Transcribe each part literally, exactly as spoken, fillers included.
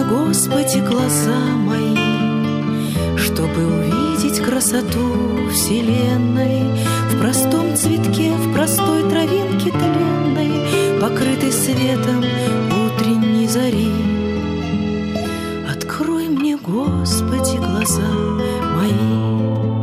Господи, глаза мои, чтобы увидеть красоту вселенной в простом цветке, в простой травинке тленной, покрытой светом утренней зари. Открой мне, Господи, глаза мои.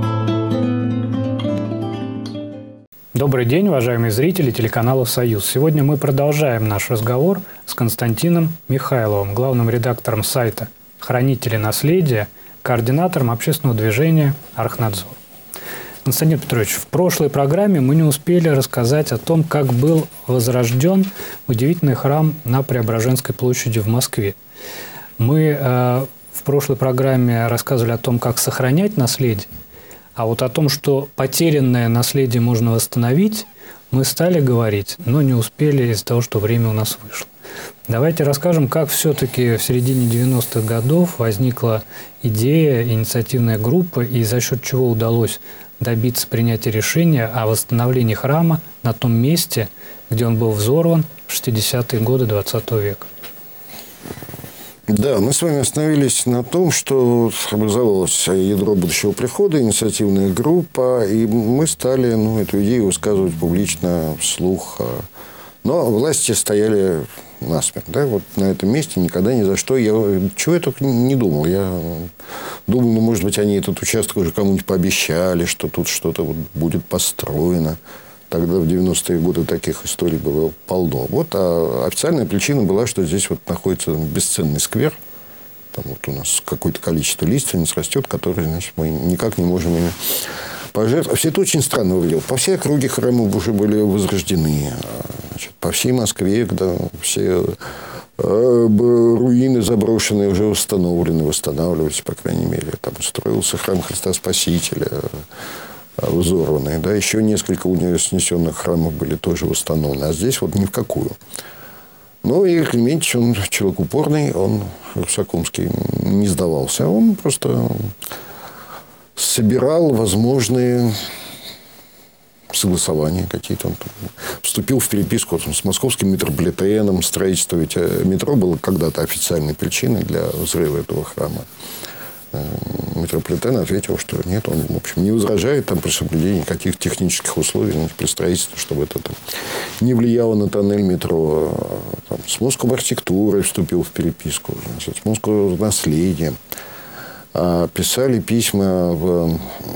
Добрый день, уважаемые зрители телеканала «Союз». Сегодня мы продолжаем наш разговор с Константином Михайловым, главным редактором сайта «Хранители наследия», координатором общественного движения «Архнадзор». Константин Петрович, в прошлой программе мы не успели рассказать о том, как был возрожден удивительный храм на Преображенской площади в Москве. Мы э, в прошлой программе рассказывали о том, как сохранять наследие, а вот о том, что потерянное наследие можно восстановить, мы стали говорить, но не успели из-за того, что время у нас вышло. Давайте расскажем, как все-таки в середине девяностых годов возникла идея, инициативная группа, и за счет чего удалось добиться принятия решения о восстановлении храма на том месте, где он был взорван в шестидесятые годы двадцатого века. Да, мы с вами остановились на том, что образовалось ядро будущего прихода, инициативная группа, и мы стали ну, эту идею высказывать публично, вслух. Но власти стояли насмерть. Да? Вот на этом месте никогда ни за что. Я, чего я только не думал. Я думал, ну, может быть, они этот участок уже кому-нибудь пообещали, что тут что-то вот будет построено. Тогда в девяностые годы таких историй было полно. Вот, а официальная причина была, что здесь вот находится бесценный сквер. Там вот у нас какое-то количество лиственниц растет, которые, значит, мы никак не можем ими пожертвовать. Все это очень странно выглядело. По всей округе храмы уже были возрождены. Значит, по всей Москве, когда все э, руины заброшенные уже установлены, восстанавливались, по крайней мере. Там строился храм Христа Спасителя, взорванные. Да, еще несколько снесенных храмов были тоже восстановлены. А здесь вот ни в какую. Ну, Игорь Климентьевич, он человек упорный, он, Русакомский, не сдавался. Он просто собирал возможные согласования какие-то. Он вступил в переписку с московским метрополитеном. Строительство ведь метро было когда-то официальной причиной для взрыва этого храма. Метрополитен ответил, что нет, он, в общем, не возражает там, при соблюдении каких технических условий, значит, при строительстве, чтобы это там, не влияло на тоннель метро. Там, с Москвархитектурой вступил в переписку, значит, с Москвнаследием. А писали письма в...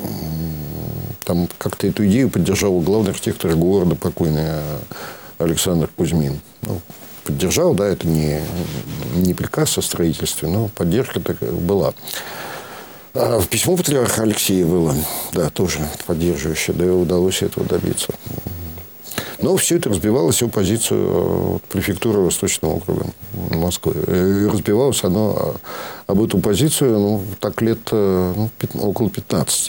Там как-то эту идею поддержал главный архитектор города, покойный Александр Кузьмин. Ну, поддержал, да, это не, не приказ о строительстве, но поддержка такая была. А в письмо патриарха Алексея было, да, тоже поддерживающее, да, и удалось этого добиться. Но все это разбивалось о позицию префектуры Восточного округа Москвы. И разбивалось оно об эту позицию, ну, так лет ну, около пятнадцати.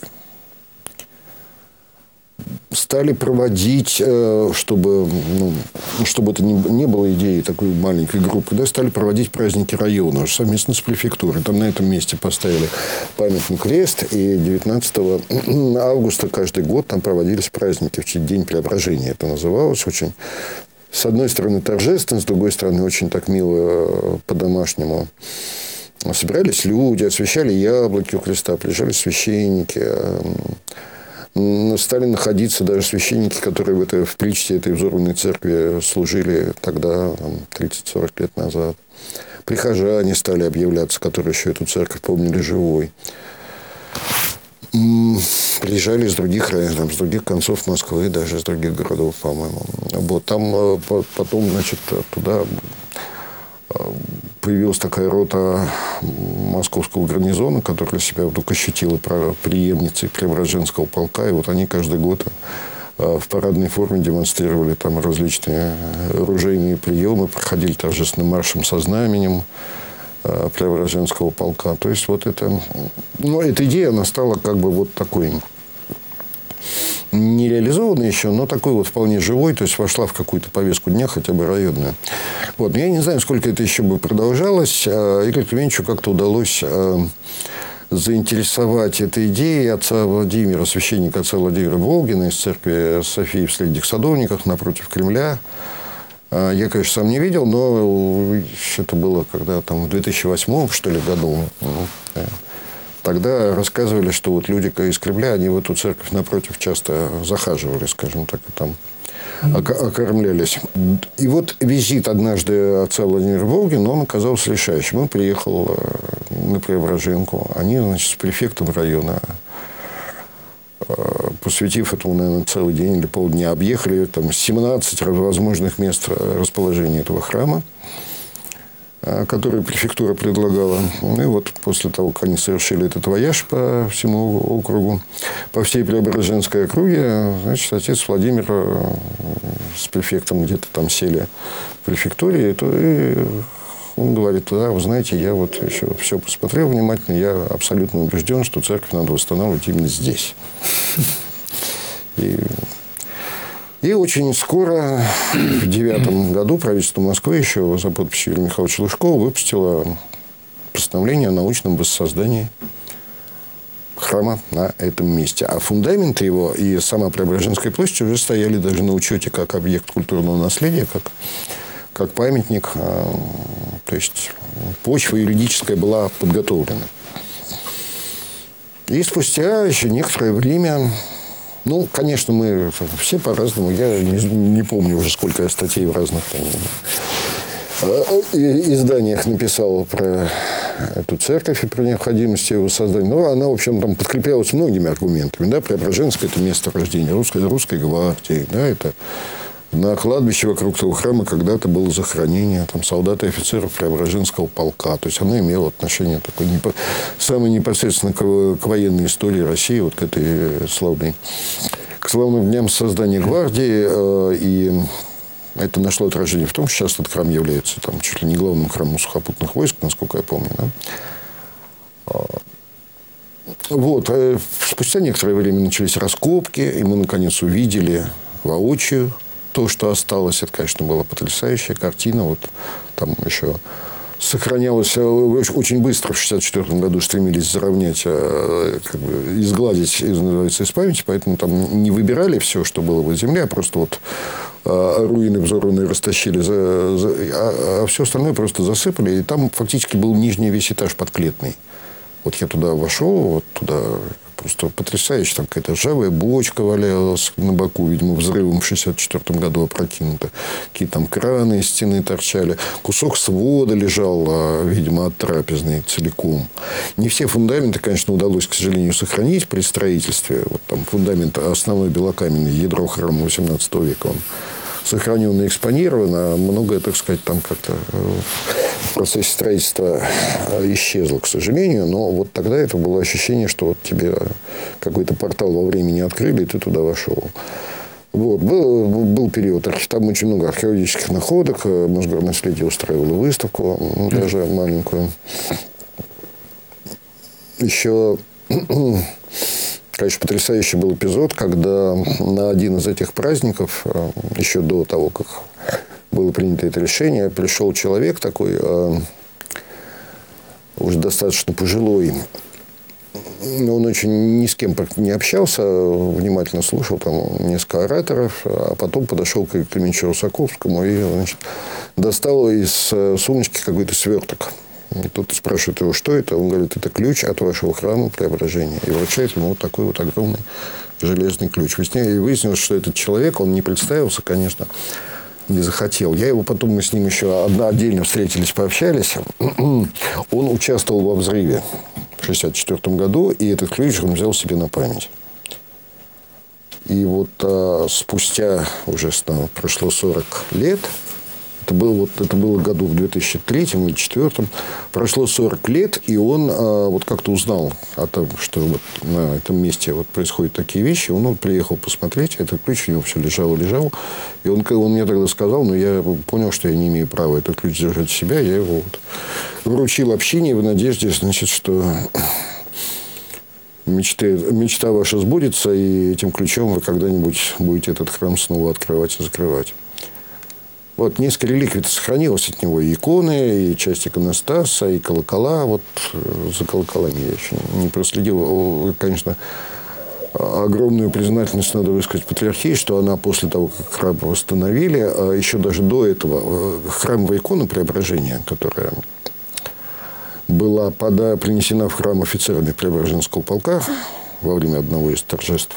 Стали проводить, чтобы, ну, чтобы это не, не было идеей такой маленькой группы, да, стали проводить праздники района уже совместно с префектурой. Там на этом месте поставили памятный крест. И девятнадцатого августа каждый год там проводились праздники в честь День Преображения. Это называлось очень, с одной стороны, торжественно, с другой стороны, очень так мило по-домашнему. Собирались люди, освещали яблоки у креста, приезжали священники. Стали находиться даже священники, которые в, этой, в причте этой взорванной церкви служили тогда, тридцать-сорок лет назад. Прихожане стали объявляться, которые еще эту церковь помнили живой. Приезжали из других районов, с других концов Москвы, даже из других городов, по-моему. Вот, там потом, значит, туда появилась такая рота московского гарнизона, которая себя вдруг ощутила преемницей Преображенского полка. И вот они каждый год в парадной форме демонстрировали там различные оружейные приемы, проходили торжественным маршем со знаменем Преображенского полка. То есть, вот это... Ну, эта идея, она стала как бы вот такой... не реализованная еще, но такой вот вполне живой, то есть вошла в какую-то повестку дня, хотя бы районную. Вот. Я не знаю, сколько это еще бы продолжалось. Игорю Климентьевичу как-то удалось заинтересовать этой идеей отца Владимира, священника отца Владимира Волгина из церкви Софии в Средних Садовниках напротив Кремля. Я, конечно, сам не видел, но это было когда там в две тысячи восьмом, что ли, году. Тогда рассказывали, что вот люди из Кремля, они в эту церковь напротив часто захаживали, скажем так, и там окормлялись. И вот визит однажды отца Владимира Волгина, он оказался решающим. Он приехал на Преображенку. Они, значит, с префектом района, посвятив этому, наверное, целый день или полдня, объехали там семнадцать возможных мест расположения этого храма, который префектура предлагала. Ну, и вот после того, как они совершили этот вояж по всему округу, по всей Преображенской округе, значит, отец Владимир с префектом где-то там сели в префектуре, то и он говорит: да, вы знаете, я вот еще все посмотрел внимательно, я абсолютно убежден, что церковь надо восстанавливать именно здесь. И... И очень скоро, в девятом году, правительство Москвы еще за подписью Юрия Михайловича Лужкова выпустило постановление о научном воссоздании храма на этом месте. А фундаменты его и сама Преображенская площадь уже стояли даже на учете как объект культурного наследия, как, как памятник. То есть почва юридическая была подготовлена. И спустя еще некоторое время... Ну, конечно, мы все по-разному. Я не, не помню уже, сколько я статей в разных там, изданиях написал про эту церковь и про необходимость его создания. Но она, в общем, там подкреплялась многими аргументами. Да? Преображенское – это место рождения русской, русской гвардии. Да? Это на кладбище вокруг того храма когда-то было захоронение там, солдат и офицеров Преображенского полка. То есть, она имела отношение такое, непо... самое непосредственно к, к военной истории России, вот к этой славной, к славным дням создания гвардии. Э, и это нашло отражение в том, что сейчас этот храм является там, чуть ли не главным храмом сухопутных войск, насколько я помню. Да? Вот. Спустя некоторое время начались раскопки, и мы, наконец, увидели воочию то, что осталось. Это, конечно, была потрясающая картина. Вот там еще сохранялось очень быстро. В шестьдесят четвёртом году стремились заровнять, как бы, изгладить, называется, из памяти. Поэтому там не выбирали все, что было в земле, а просто вот руины взорванные растащили, за, за, а, а все остальное просто засыпали. И там фактически был нижний весь этаж подклетный. Вот я туда вошел, вот туда... Просто потрясающе. Там какая-то ржавая бочка валялась на боку, видимо, взрывом в шестьдесят четвёртом году опрокинута. Какие-то там краны из стены торчали. Кусок свода лежал, видимо, от трапезной целиком. Не все фундаменты, конечно, удалось, к сожалению, сохранить при строительстве. Вот там фундамент основной белокаменный, ядро храма восемнадцатого века, он сохранен и экспонирован, а многое, так сказать, там как-то в процессе строительства исчезло, к сожалению. Но вот тогда это было ощущение, что вот тебе какой-то портал во времени открыли, и ты туда вошел. Вот. Был, был период, там очень много археологических находок. Мосгорнаследие устраивало выставку, даже маленькую. Еще... Конечно, потрясающий был эпизод, когда на один из этих праздников, еще до того, как было принято это решение, пришел человек такой, уже достаточно пожилой. Он очень ни с кем не общался, внимательно слушал там несколько ораторов, а потом подошел к Клименту Русаковскому и, значит, достал из сумочки какой-то сверток. И тут спрашивает его, что это. Он говорит: это ключ от вашего храма Преображения. И вручает ему вот такой вот огромный железный ключ. И выяснилось, что этот человек, он не представился, конечно, не захотел. Я его потом, мы с ним еще отдельно встретились, пообщались. Он участвовал во взрыве в шестьдесят четвёртом году, и этот ключ он взял себе на память. И вот а, спустя уже ну, прошло сорок лет, это было, вот, это было году в две тысячи третьем или две тысячи четвёртом, прошло сорок лет, и он а, вот как-то узнал о том, что вот на этом месте вот происходят такие вещи. Он, он приехал посмотреть, этот ключ у него все лежал, лежал. И он, он мне тогда сказал, но я понял, что я не имею права этот ключ держать в себя. Я его вот вручил общине в надежде, значит, что мечты, мечта ваша сбудется, и этим ключом вы когда-нибудь будете этот храм снова открывать и закрывать. Вот несколько реликвий сохранилось от него. И иконы, и часть иконостаса, и колокола. Вот за колоколами я еще не проследил. Конечно, огромную признательность надо высказать патриархии, что она после того, как храм восстановили, еще даже до этого, храмовая икона Преображения, которая была пода, принесена в храм офицерами Преображенского полка во время одного из торжеств,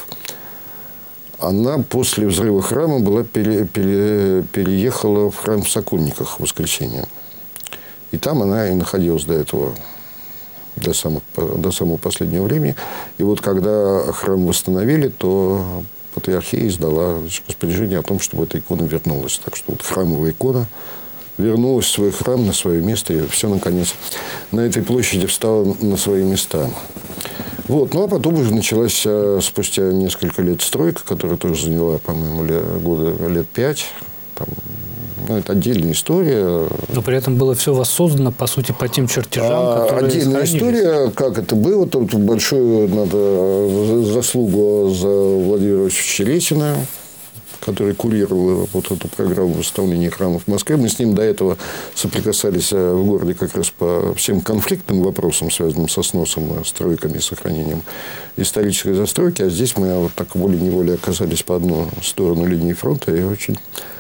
она после взрыва храма была пере, пере, переехала в храм в Сокольниках в воскресенье. И там она и находилась до этого, до самого, до самого последнего времени. И вот когда храм восстановили, то патриархия издала распоряжение о том, чтобы эта икона вернулась. Так что вот храмовая икона вернулась в свой храм, на свое место, и все, наконец, на этой площади встало на свои места. Вот. Ну, а потом уже началась спустя несколько лет стройка, которая тоже заняла, по-моему, лет, года, лет пять. Там, ну, это отдельная история. Но при этом было все воссоздано, по сути, по тем чертежам, а, которые отдельная сохранились. история, как это было. Тут большую надо заслугу за Владимира Васильевича Лесина, который курировал вот эту программу восстановления храмов в Москве. Мы с ним до этого соприкасались в городе как раз по всем конфликтным вопросам, связанным со сносом, стройками и сохранением исторической застройки. А здесь мы вот так волей-неволей оказались по одну сторону линии фронта и очень,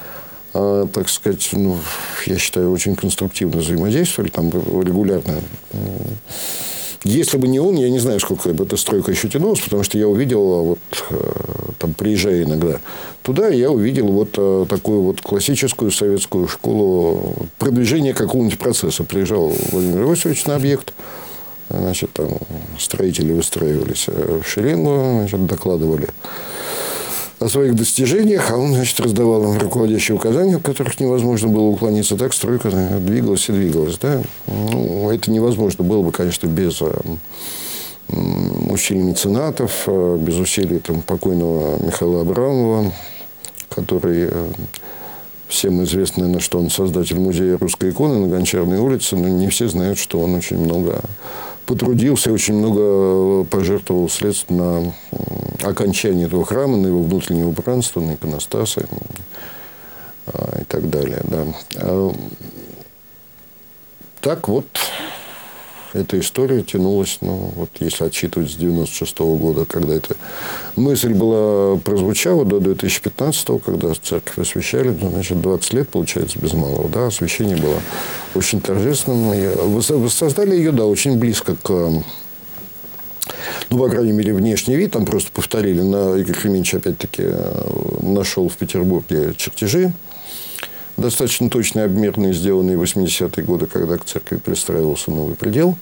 так сказать, ну, я считаю, очень конструктивно взаимодействовали. Там регулярно. Если бы не он, я не знаю, сколько бы эта стройка еще тянулась, потому что я увидел, вот, там, приезжая иногда туда, я увидел вот такую вот классическую советскую школу продвижения какого-нибудь процесса. Приезжал Владимир Иосифович на объект, значит, там строители выстраивались в шеренгу, значит, докладывали о своих достижениях, а он, значит, раздавал им руководящие указания, от которых невозможно было уклониться. Так стройка двигалась и двигалась. Да? Ну, это невозможно было бы, конечно, без усилий меценатов, без усилий там, покойного Михаила Абрамова, который всем известно, наверное, что он создатель музея русской иконы на Гончарной улице, но не все знают, что он очень много потрудился, очень много пожертвовал средств на окончание этого храма, на его внутреннее убранство, на иконостасы и так далее. Да. Так вот, эта история тянулась, ну, вот если отсчитывать с девяносто шестого года, когда эта мысль была прозвучала, до две тысячи пятнадцатого, когда церковь освящали, ну, значит, двадцать лет, получается, без малого. Да, освящение было очень торжественным. Воссоздали ее, да, очень близко к, ну, по крайней мере, внешний вид. Там просто повторили. На Игорь Кременч, опять-таки, нашел в Петербурге чертежи, достаточно точно обмерные, сделанные в восьмидесятые годы, когда к церкви пристраивался новый предел.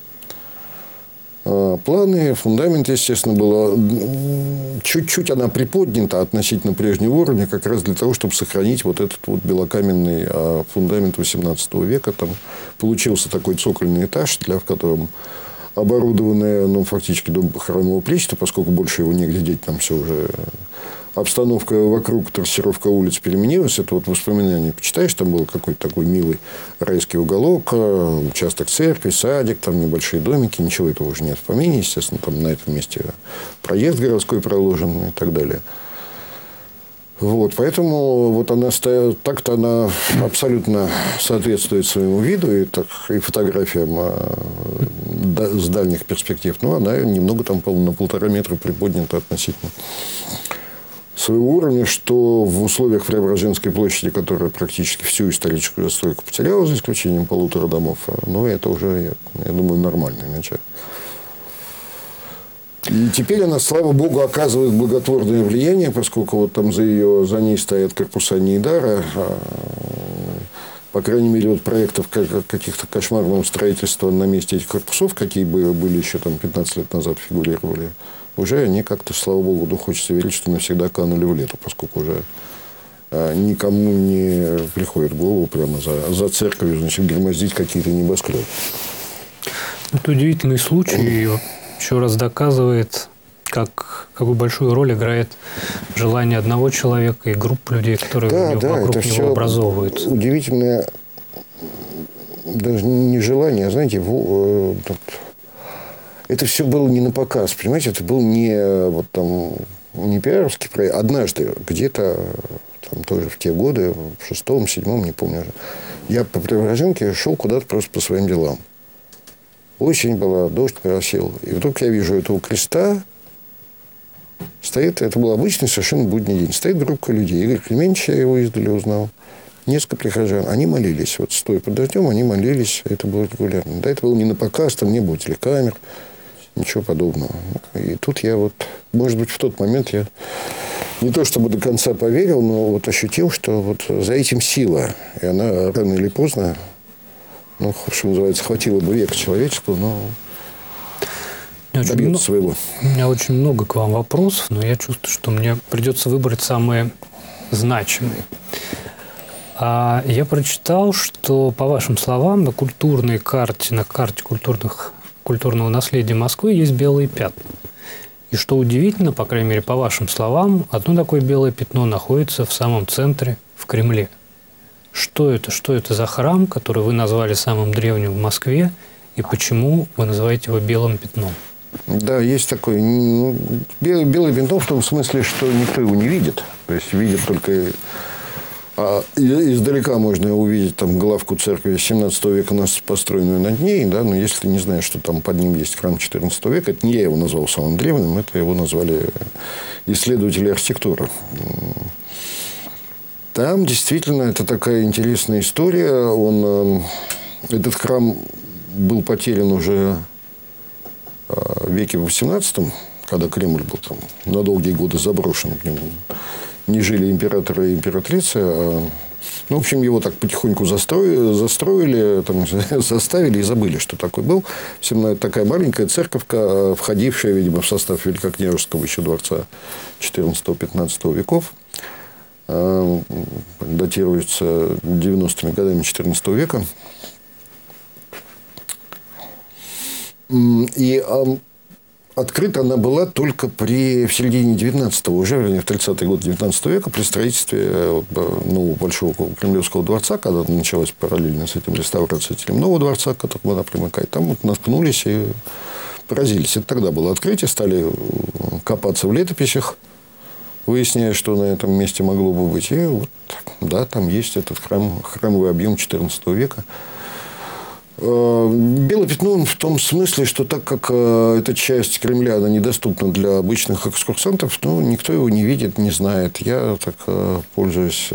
Планы, фундамент, естественно, было... Чуть-чуть она приподнята относительно прежнего уровня, как раз для того, чтобы сохранить вот этот вот белокаменный фундамент восемнадцатого века. Там получился такой цокольный этаж, для, в котором оборудованное, ну, фактически дом храмового причта, поскольку больше его негде деть, там все уже... Обстановка вокруг, трассировка улиц переменилась. Это вот воспоминания. Почитаешь, там был какой-то такой милый райский уголок, участок церкви, садик, там небольшие домики. Ничего этого уже нет в помине. Естественно, там на этом месте проезд городской проложен и так далее. Вот, поэтому вот она стоит, так-то она абсолютно соответствует своему виду и, так, и фотографиям да, с дальних перспектив. Но она немного там на полтора метра приподнята относительно своего уровня, что в условиях Преображенской площади, которая практически всю историческую застройку потеряла, за исключением полутора домов, но это уже, я, я думаю, нормальное начало. И теперь она, слава богу, оказывает благотворное влияние, поскольку вот там за, ее, за ней стоят корпуса Нейдара. По крайней мере, вот проектов каких-то кошмарного строительства на месте этих корпусов, какие бы были еще там пятнадцать лет назад фигурировали, уже они как-то, слава богу, ну, хочется верить, что навсегда канули в лету, поскольку уже а, никому не приходит в голову прямо за, за церковью, значит, громоздить какие-то небоскребы. Это удивительный случай, и еще раз доказывает, как, какую большую роль играет желание одного человека и группы людей, которые да, него, да, вокруг это него образовываются. Удивительное, даже не желание, а, знаете, в, э, это все было не на показ, понимаете, это был не, вот, там, не пиаровский проект. Однажды, где-то там, тоже в те годы, в шестом, седьмом, не помню уже, я по Преображенке шел куда-то просто по своим делам. Осень была, дождь просел. И вдруг я вижу этого креста Стоит, это был обычный совершенно будний день. Стоит группа людей. Игорь Клеменч, я его издали узнал. Несколько прихожан. Они молились. Вот стоя под дождем, они молились. Это было регулярно. Да, это было не на показ, там не было телекамер. Ничего подобного. И тут я вот, может быть, в тот момент я не то чтобы до конца поверил, но вот ощутил, что вот за этим сила. И она рано или поздно, ну, что называется, хватило бы века человеческого, но добьется своего. У меня очень много к вам вопросов, но я чувствую, что мне придется выбрать самые значимые. А я прочитал, что, по вашим словам, на культурной карте, на карте культурных, культурного наследия Москвы есть белые пятна. И что удивительно, по крайней мере, по вашим словам, одно такое белое пятно находится в самом центре, в Кремле. Что это? Что это за храм, который вы назвали самым древним в Москве, и почему вы называете его белым пятном? Да, есть такой ну, белый, белый пятно в том смысле, что никто его не видит. То есть видит только... А издалека можно увидеть там главку церкви семнадцатого века, построенную над ней, да, но если не знаешь, что там под ним есть храм четырнадцатого века, это не я его назвал самым древним, это его назвали исследователи архитектуры. Там действительно это такая интересная история. Он, этот храм был потерян уже в веке восемнадцатом, когда Кремль был там на долгие годы заброшен. Не жили император и императрица. А, ну, в общем, его так потихоньку застроили, застроили там, заставили и забыли, что такой был. Такая маленькая церковка, входившая, видимо, в состав Великокняжеского еще дворца четырнадцатого-пятнадцатого веков. А, датируется девяностыми годами четырнадцатого века. И а, открыта она была только при, в середине девятнадцатого, уже в тридцатые годы девятнадцатого века, при строительстве нового большого Кремлевского дворца, когда началась параллельно с этим реставрация нового дворца, к которому она примыкает. Там вот наткнулись и поразились. Это тогда было открытие, стали копаться в летописях, выясняя, что на этом месте могло бы быть. И вот, да, там есть этот храм, храмовый объем четырнадцатого века. Белое пятно в том смысле, что так как эта часть Кремля она недоступна для обычных экскурсантов, ну, никто его не видит, не знает. Я так пользуюсь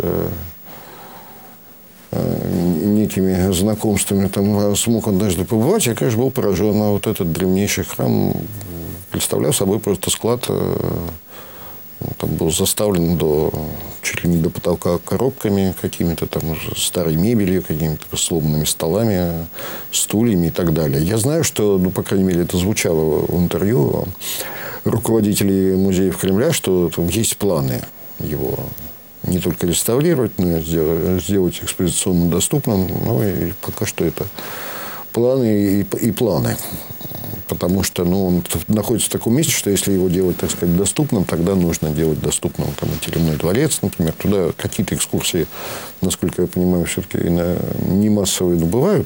некими знакомствами, там смог однажды побывать. Я, конечно, был поражен. А вот этот древнейший храм представлял собой просто склад. Там был заставлен до, чуть ли не до потолка коробками какими-то, там, старой мебелью, какими-то сломанными столами, стульями и так далее. Я знаю, что, ну, по крайней мере, это звучало в интервью руководителей музеев Кремля, что там есть планы его не только реставрировать, но и сделать, сделать экспозиционно доступным. Ну, и пока что это планы и, и планы. Потому что, ну, он находится в таком месте, что если его делать, так сказать, доступным, тогда нужно делать доступным там, Теремной дворец, например. Туда какие-то экскурсии, насколько я понимаю, все-таки не массовые, но бывают.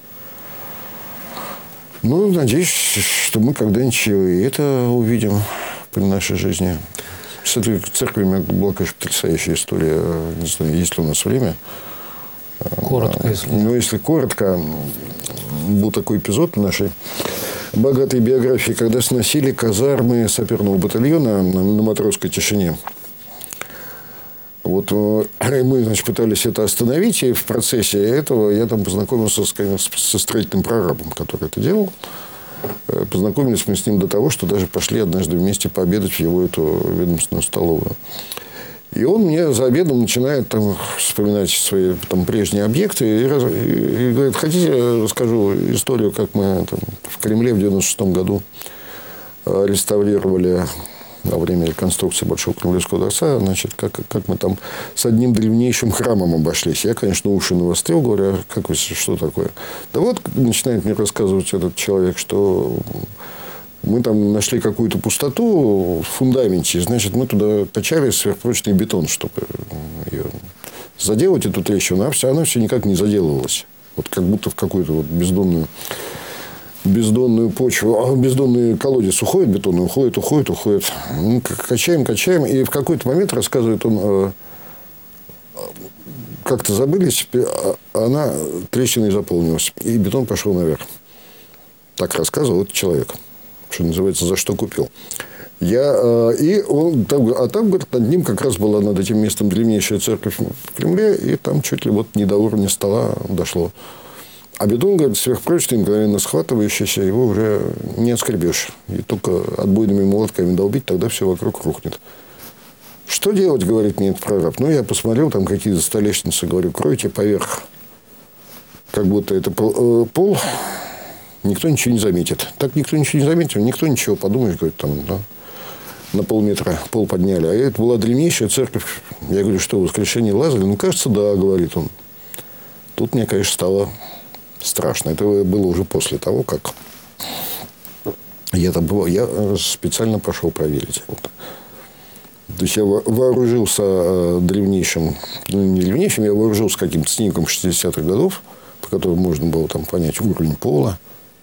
Ну, надеюсь, что мы когда-нибудь и это увидим при нашей жизни. С этой церковью у меня была, конечно, потрясающая история. Не знаю, есть ли у нас время. Коротко, если. Ну, если коротко, был такой эпизод в нашей богатой биографии, когда сносили казармы саперного батальона на Матросской Тишине. Вот мы, значит, пытались это остановить, и в процессе этого я там познакомился с, со строительным прорабом, который это делал. Познакомились мы с ним до того, что даже пошли однажды вместе пообедать в его эту ведомственную столовую. И он мне за обедом начинает там вспоминать свои там, прежние объекты. И, и, и говорит, хотите, расскажу историю, как мы там, в Кремле в девяносто шестом году реставрировали во время реконструкции Большого Кремлевского дворца, значит, как, как мы там с одним древнейшим храмом обошлись. Я, конечно, уши навострил, говорю, а как вы, что такое? Да вот, начинает мне рассказывать этот человек, что мы там нашли какую-то пустоту в фундаменте, значит, мы туда качали сверхпрочный бетон, чтобы ее заделать, эту трещину, а все, она все никак не заделывалась. Вот как будто в какую-то вот бездонную бездонную почву, а бездонный колодец уходит, бетонный уходит, уходит, уходит. Ну, качаем, качаем. И в какой-то момент, рассказывает он, как-то забылись, она трещиной заполнилась. И бетон пошел наверх. Так рассказывал этот человек. Что называется, за что купил. Я, и он, там, а там, говорит, над ним как раз была над этим местом древнейшая церковь в Кремле, и там чуть ли вот не до уровня стола дошло. А бетон, говорит, сверхпрочный, мгновенно схватывающийся, его уже не отскребешь. И только отбойными молотками долбить, тогда все вокруг рухнет. Что делать, говорит мне этот прораб? Ну, я посмотрел, там какие-то столешницы, говорю, кройте поверх. Как будто это пол, пол, никто ничего не заметит. Так никто ничего не заметил, никто ничего, подумаешь, говорит, там, да. На полметра пол подняли. А это была древнейшая церковь. Я говорю, что, воскрешение Лазаря? Ну, кажется, да, говорит он. Тут мне, конечно, стало страшно. Это было уже после того, как я там был. Я специально пошел проверить. Вот. То есть, я вооружился древнейшим, ну, не древнейшим, я вооружился каким-то снимком шестидесятых годов, по которому можно было там понять уровень пола,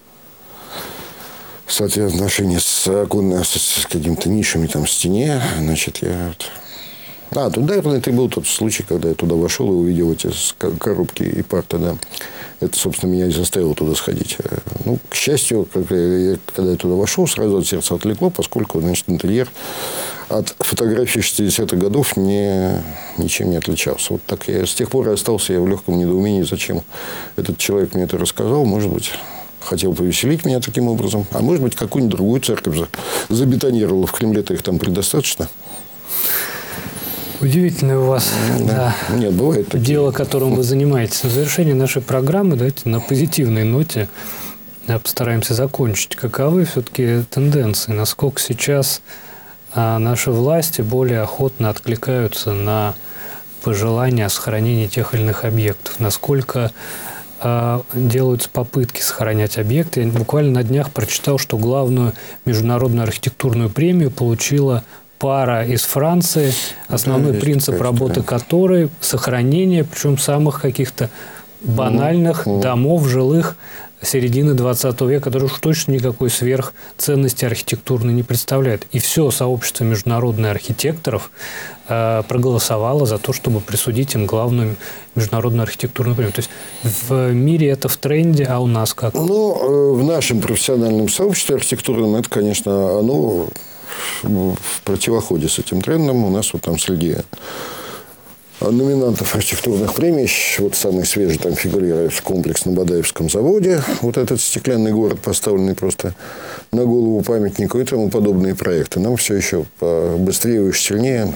соотношение с оконной, с, с какими-то нишами там в стене. Значит, я... А, тут, наверное, это был тот случай, когда я туда вошел и увидел эти коробки и парты, да. Это, собственно, меня и заставило туда сходить. Ну, к счастью, когда я, когда я туда вошел, сразу от сердца отлегло, поскольку, значит, интерьер от фотографий шестидесятых годов не, ничем не отличался. Вот так я с тех пор и остался я в легком недоумении, зачем этот человек мне это рассказал. Может быть, хотел повеселить меня таким образом. А может быть, какую-нибудь другую церковь забетонировал. В Кремле-то их там предостаточно. Удивительное у вас да. Да. Нет, бывает такие. Дело, которым вы занимаетесь. В завершении нашей программы давайте на позитивной ноте постараемся закончить. Каковы все-таки тенденции? Насколько сейчас наши власти более охотно откликаются на пожелания о сохранении тех или иных объектов? Насколько делаются попытки сохранять объекты? Я буквально на днях прочитал, что главную международную архитектурную премию получила пара из Франции, основной да, принцип такая, работы да. которой сохранение, причем самых каких-то банальных mm-hmm. домов жилых середины двадцатого века, которые уж точно никакой сверхценности архитектурной не представляют. И все сообщество международных архитекторов э, проголосовало за то, чтобы присудить им главную международную архитектурную премию. То есть в мире это в тренде, а у нас как? Ну, в нашем профессиональном сообществе архитектурном это, конечно, оно в противоходе с этим трендом. У нас вот там среди номинантов архитектурных премий, вот самый свежий там фигурирует комплекс на Бадаевском заводе. Вот этот стеклянный город, поставленный просто на голову памятнику и тому подобные проекты. Нам все еще быстрее, уж сильнее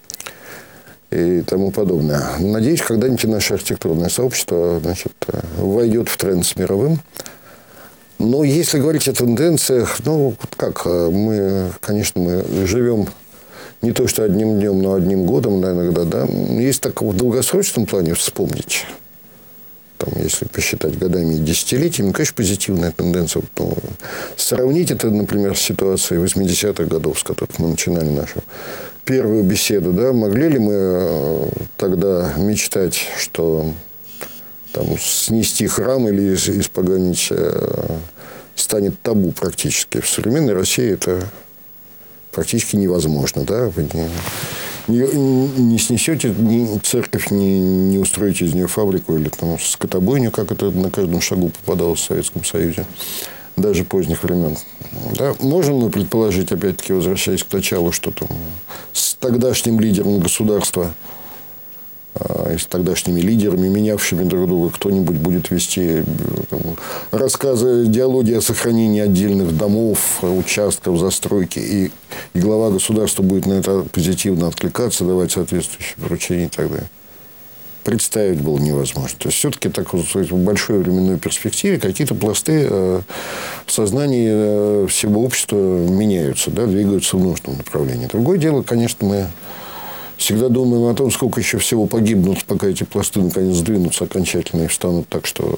и тому подобное. Надеюсь, когда-нибудь наше архитектурное сообщество, значит, войдет в тренд с мировым. Но если говорить о тенденциях, ну, как, мы, конечно, мы живем не то, что одним днем, но одним годом, да, иногда, да. Есть так в долгосрочном плане вспомнить, там, если посчитать годами и десятилетиями, конечно, позитивная тенденция. Ну, сравнить это, например, с ситуацией восьмидесятых годов, с которых мы начинали нашу первую беседу, да. Могли ли мы тогда мечтать, что там, снести храм или испоганить станет табу практически? В современной России это практически невозможно. Да? Вы не, не, не снесете ни церковь, не, не устроите из нее фабрику или там, скотобойню, как это на каждом шагу попадалось в Советском Союзе, даже поздних времен. Да? Можем мы предположить, опять-таки, возвращаясь к началу, что там с тогдашним лидером государства и с тогдашними лидерами, менявшими друг друга, кто-нибудь будет вести там, рассказы, диалоги о сохранении отдельных домов, участков, застройки, и, и глава государства будет на это позитивно откликаться, давать соответствующие поручения и так далее. Представить было невозможно. То есть, все-таки так вот, в большой временной перспективе какие-то пласты э, в сознании э, всего общества меняются, да, двигаются в нужном направлении. Другое дело, конечно, мы всегда думаем о том, сколько еще всего погибнут, пока эти пласты наконец сдвинутся окончательно и встанут так, что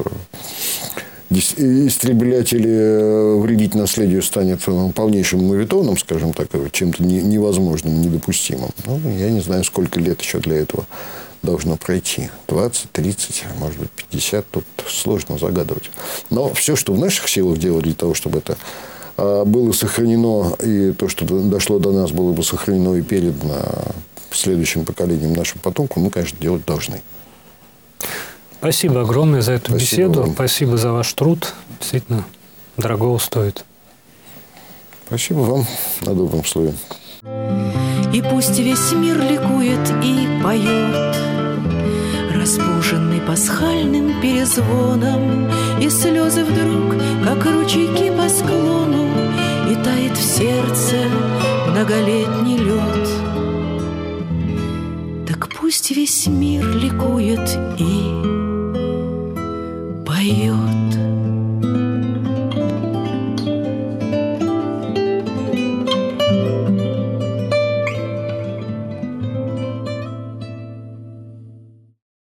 истреблять или вредить наследию станет полнейшим моветоном, скажем так, чем-то невозможным, недопустимым. Ну, я не знаю, сколько лет еще для этого должно пройти. двадцать, тридцать, может быть, пятьдесят. Тут сложно загадывать. Но все, что в наших силах делать для того, чтобы это было сохранено, и то, что дошло до нас, было бы сохранено и передано следующим поколениям, нашим потомкам, мы, конечно, делать должны. Спасибо огромное за эту Спасибо беседу. вам. Спасибо за ваш труд. Действительно, дорогого стоит. Спасибо вам на добром слове. И пусть весь мир ликует и поет, разбуженный пасхальным перезвоном, и слезы вдруг, как ручейки по склону, и тает в сердце многолетний лед. Так пусть весь мир ликует и поет.